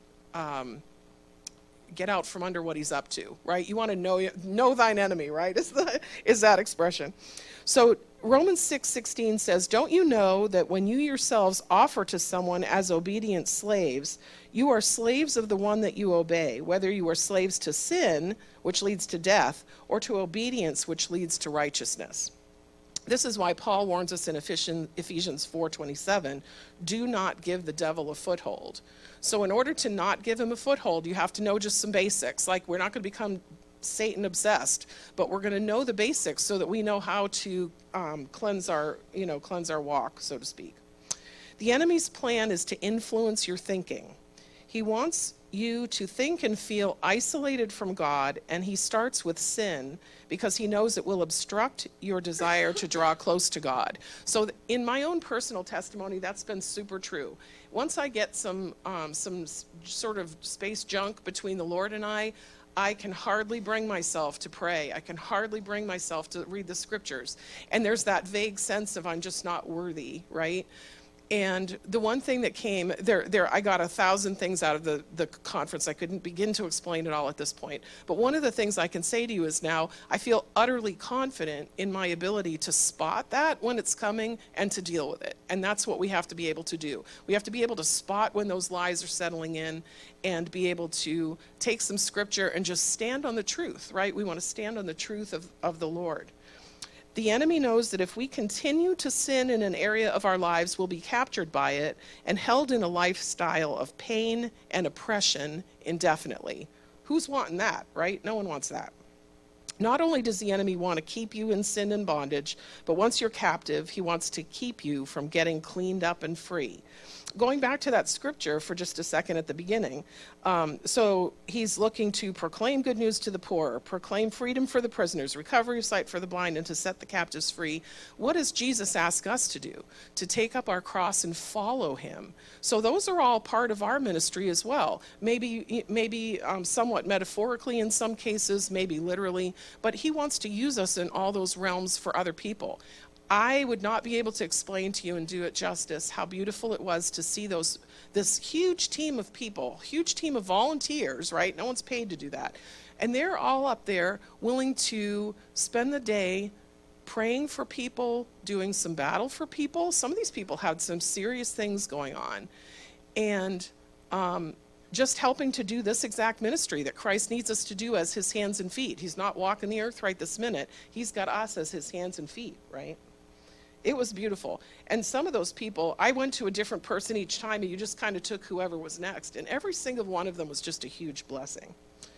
get out from under what he's up to, right? You want to know thine enemy, right? Is that expression. So Romans 6:16 says, "Don't you know that when you yourselves offer to someone as obedient slaves, you are slaves of the one that you obey, whether you are slaves to sin, which leads to death, or to obedience, which leads to righteousness." This is why Paul warns us in Ephesians 4:27, do not give the devil a foothold. So in order to not give him a foothold, you have to know just some basics. Like, we're not going to become Satan obsessed, but we're going to know the basics so that we know how to cleanse our walk, so to speak. The enemy's plan is to influence your thinking. He wants you to think and feel isolated from God, and he starts with sin because he knows it will obstruct your desire to draw close to God. So in my own personal testimony, that's been super true. Once I get some sort of space junk between the Lord and I can hardly bring myself to pray. I can hardly bring myself to read the scriptures. And there's that vague sense of I'm just not worthy, right? And the one thing that came, I got 1,000 things out of the conference. I couldn't begin to explain it all at this point. But one of the things I can say to you is now I feel utterly confident in my ability to spot that when it's coming and to deal with it. And that's what we have to be able to do. We have to be able to spot when those lies are settling in and be able to take some scripture and just stand on the truth, right? We want to stand on the truth of the Lord. The enemy knows that if we continue to sin in an area of our lives, we'll be captured by it and held in a lifestyle of pain and oppression indefinitely. Who's wanting that, right? No one wants that. Not only does the enemy want to keep you in sin and bondage, but once you're captive, he wants to keep you from getting cleaned up and free. Going back to that scripture for just a second at the beginning, so he's looking to proclaim good news to the poor, proclaim freedom for the prisoners, recovery of sight for the blind, and to set the captives free. What does Jesus ask us to do? To take up our cross and follow him. So those are all part of our ministry as well. Maybe somewhat metaphorically in some cases, maybe literally, but he wants to use us in all those realms for other people. I would not be able to explain to you and do it justice how beautiful it was to see this huge team of people, huge team of volunteers, right? No one's paid to do that. And they're all up there willing to spend the day praying for people, doing some battle for people. Some of these people had some serious things going on. And just helping to do this exact ministry that Christ needs us to do as his hands and feet. He's not walking the earth right this minute. He's got us as his hands and feet, right? It was beautiful. And some of those people, I went to a different person each time, and you just kind of took whoever was next. And every single one of them was just a huge blessing.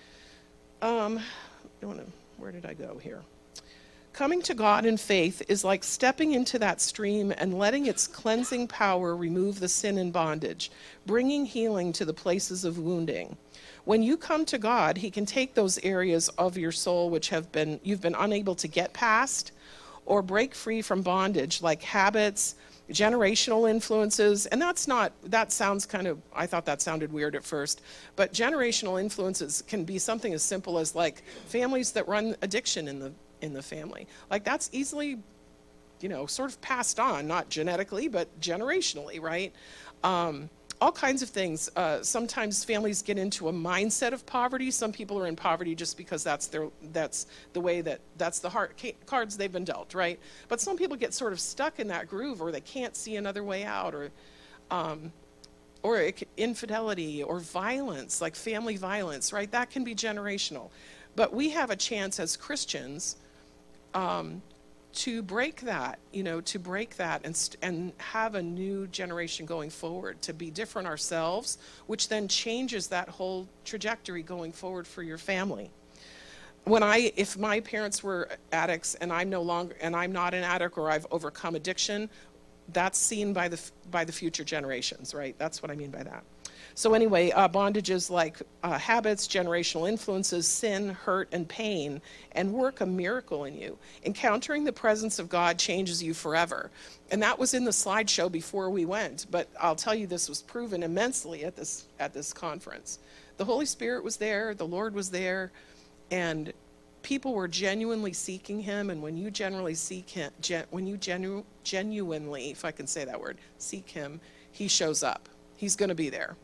Where did I go here? Coming to God in faith is like stepping into that stream and letting its cleansing power remove the sin and bondage, bringing healing to the places of wounding. When you come to God, he can take those areas of your soul which you've been unable to get past, or break free from bondage, like habits, generational influences, and that sounds kind of, I thought that sounded weird at first, but generational influences can be something as simple as like families that run addiction in the family. Like that's easily, sort of passed on, not genetically, but generationally, right? All kinds of things. Sometimes families get into a mindset of poverty. Some people are in poverty just because that's the way that's the cards they've been dealt, right? But some people get sort of stuck in that groove, or they can't see another way out, or infidelity or violence, like family violence, right? That can be generational. But we have a chance as Christians to break that, and have a new generation going forward, to be different ourselves, which then changes that whole trajectory going forward for your family. If my parents were addicts and I'm not an addict, or I've overcome addiction, that's seen by the future generations, right? That's what I mean by that. So anyway, bondages like habits, generational influences, sin, hurt, and pain, and work a miracle in you. Encountering the presence of God changes you forever. And that was in the slideshow before we went, but I'll tell you, this was proven immensely at this conference. The Holy Spirit was there, the Lord was there, and people were genuinely seeking him. And when you genuinely seek him, genuinely, if I can say that word, seek him, he shows up. He's going to be there.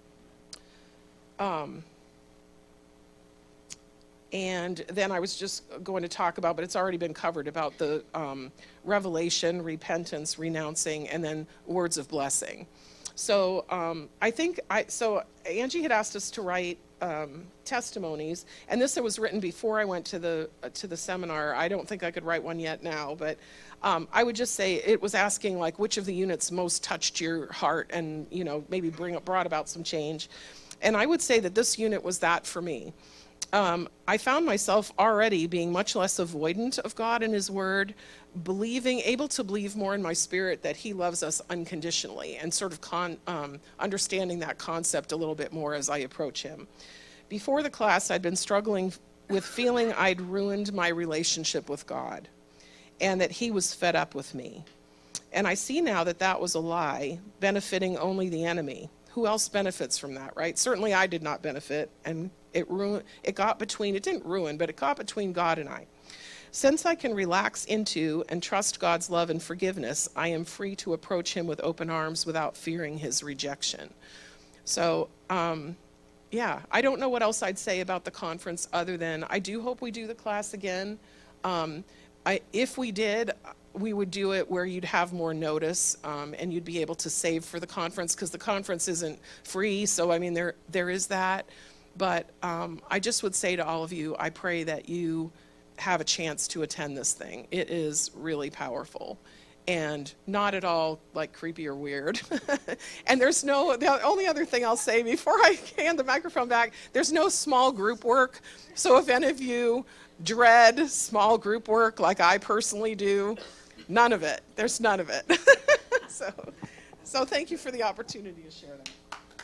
And then I was just going to talk about, but it's already been covered, about the revelation, repentance, renouncing, and then words of blessing. So so Angie had asked us to write testimonies, and this was written before I went to the seminar. I don't think I could write one yet now, but I would just say it was asking like which of the units most touched your heart, and maybe brought about some change. And I would say that this unit was that for me. I found myself already being much less avoidant of God and his word, able to believe more in my spirit that he loves us unconditionally, and sort of understanding that concept a little bit more as I approach him. Before the class, I'd been struggling with feeling I'd ruined my relationship with God, and that he was fed up with me. And I see now that that was a lie, benefiting only the enemy. Who else benefits from that, right? Certainly I did not benefit, and it got between God and I. Since I can relax into and trust God's love and forgiveness, I am free to approach him with open arms without fearing his rejection. So, I don't know what else I'd say about the conference other than I do hope we do the class again. If we did, we would do it where you'd have more notice, and you'd be able to save for the conference, because the conference isn't free. So, I mean, there is that. But I just would say to all of you, I pray that you have a chance to attend this thing. It is really powerful and not at all like creepy or weird. And the only other thing I'll say before I hand the microphone back, there's no small group work. So if any of you dread small group work like I personally do, none of it. There's none of it. So thank you for the opportunity to share that.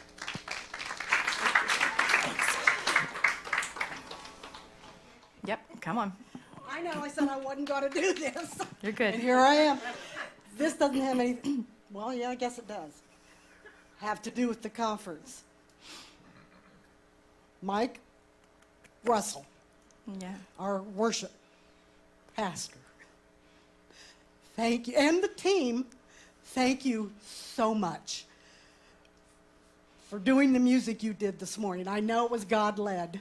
Yep, come on. I know, I said I wasn't going to do this. You're good. And here I am. This doesn't have anything, well, yeah, I guess it does, have to do with the conference. Mike Russell, Yeah. our worship pastor, thank you, and the team, thank you so much for doing the music you did this morning. I know it was God-led.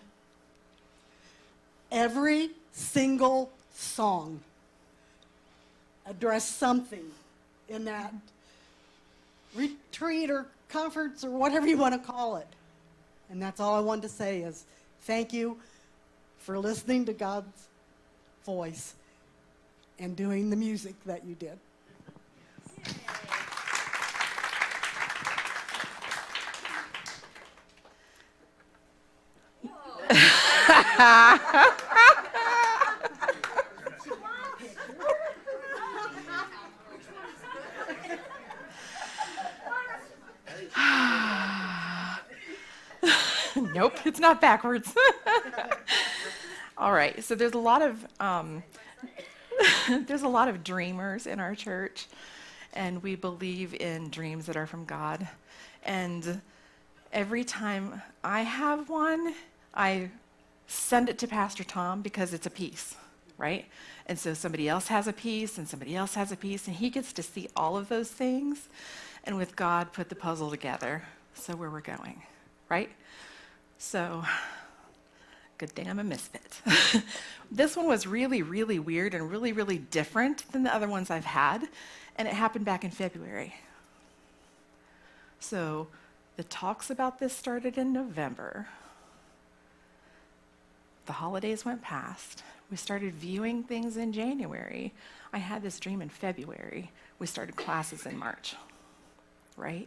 Every single song addressed something in that retreat or conference or whatever you want to call it. And that's all I wanted to say is thank you for listening to God's voice and doing the music that you did. Nope, it's not backwards. All right, so there's a lot of dreamers in our church, and we believe in dreams that are from God. And every time I have one, I send it to Pastor Tom because it's a piece, right? And so somebody else has a piece, and somebody else has a piece, and he gets to see all of those things, and with God, put the puzzle together. So where we're going, right? So, good thing I'm a misfit. This one was really, really weird and really, really different than the other ones I've had, and it happened back in February. So, the talks about this started in November. The holidays went past. We started viewing things in January. I had this dream in February. We started classes in March, right?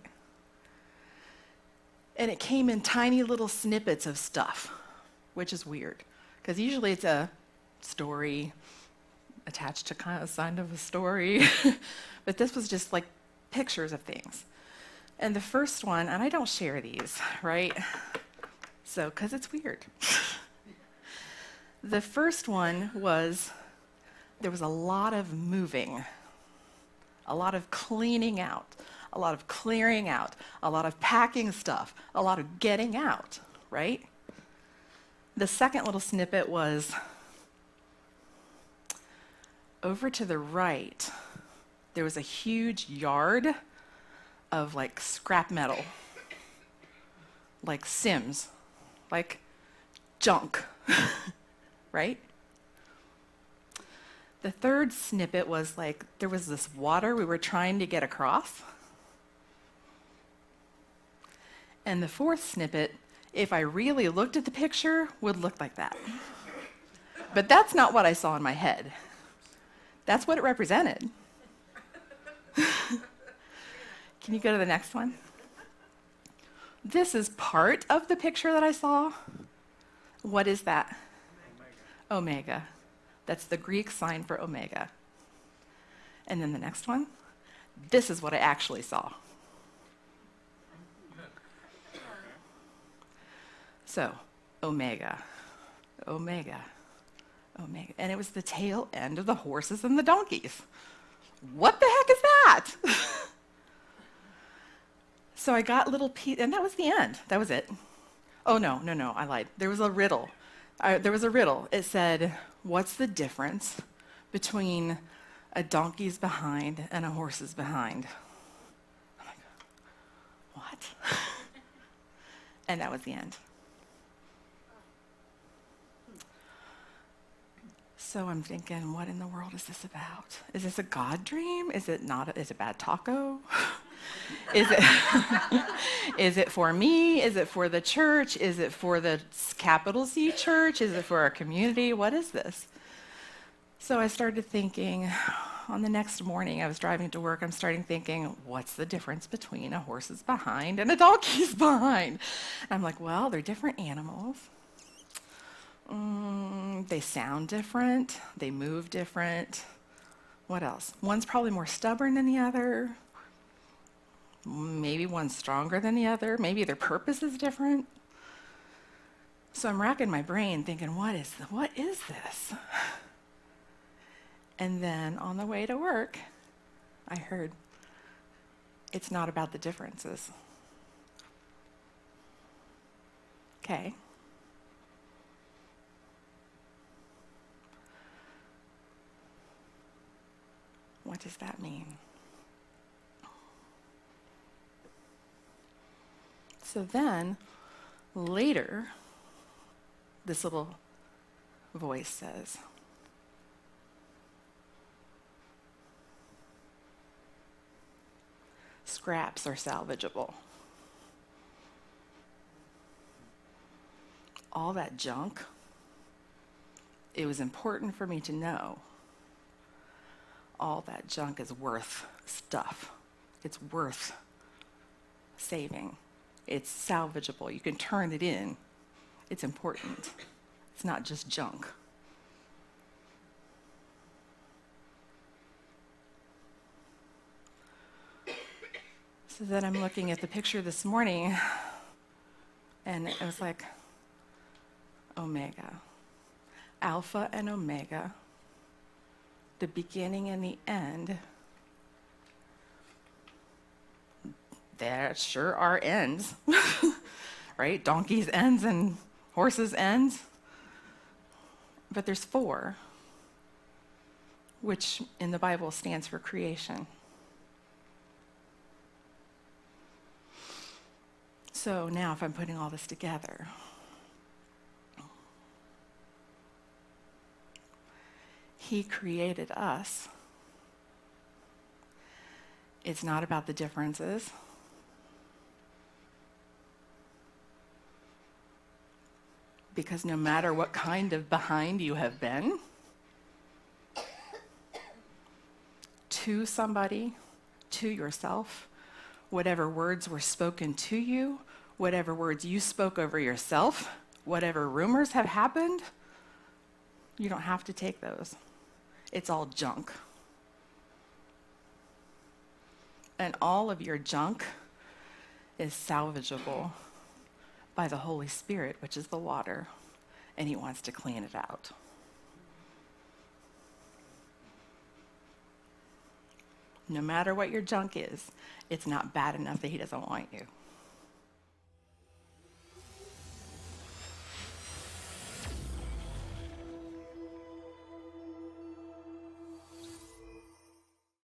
And it came in tiny little snippets of stuff, which is weird, because usually it's a story attached to kind of a sign of a story, but this was just like pictures of things. And the first one, and I don't share these, right? So, because it's weird. The first one was, there was a lot of moving, a lot of cleaning out, a lot of clearing out, a lot of packing stuff, a lot of getting out, right? The second little snippet was, over to the right, there was a huge yard of like scrap metal, like Sims, like junk, right? The third snippet was like, there was this water we were trying to get across. And the fourth snippet, if I really looked at the picture, would look like that. But that's not what I saw in my head. That's what it represented. Can you go to the next one? This is part of the picture that I saw. What is that? Omega. That's the Greek sign for omega. And then the next one, this is what I actually saw. So, omega, omega, omega. And it was the tail end of the horses and the donkeys. What the heck is that? So I got little pieces, and that was the end. That was it. Oh, no, I lied. There was a riddle. It said, what's the difference between a donkey's behind and a horse's behind? I'm like, what? And that was the end. So I'm thinking, what in the world is this about? Is this a God dream? Is it not? Is it bad taco? Is it for me? Is it for the church? Is it for the capital C church? Is it for our community? What is this? So I started thinking, on the next morning, I was driving to work, I'm starting thinking, what's the difference between a horse's behind and a donkey's behind? And I'm like, well, they're different animals. They sound different. They move different. What else? One's probably more stubborn than the other. Maybe one's stronger than the other. Maybe their purpose is different. So I'm racking my brain thinking, what is this? And then on the way to work, I heard, it's not about the differences. Okay. What does that mean? So then, later, this little voice says, scraps are salvageable. All that junk, it was important for me to know. All that junk is worth stuff. It's worth saving. It's salvageable. You can turn it in. It's important. It's not just junk. So then I'm looking at the picture this morning, and it was like, Omega. Alpha and Omega. The beginning and the end. there sure are ends, right? Donkeys' ends and horses' ends. But there's 4, which in the Bible stands for creation. So now if I'm putting all this together, He created us. It's not about the differences. Because no matter what kind of behind you have been, to somebody, to yourself, whatever words were spoken to you, whatever words you spoke over yourself, whatever rumors have happened, you don't have to take those. It's all junk. And all of your junk is salvageable by the Holy Spirit, which is the water, and He wants to clean it out. No matter what your junk is, it's not bad enough that He doesn't want you.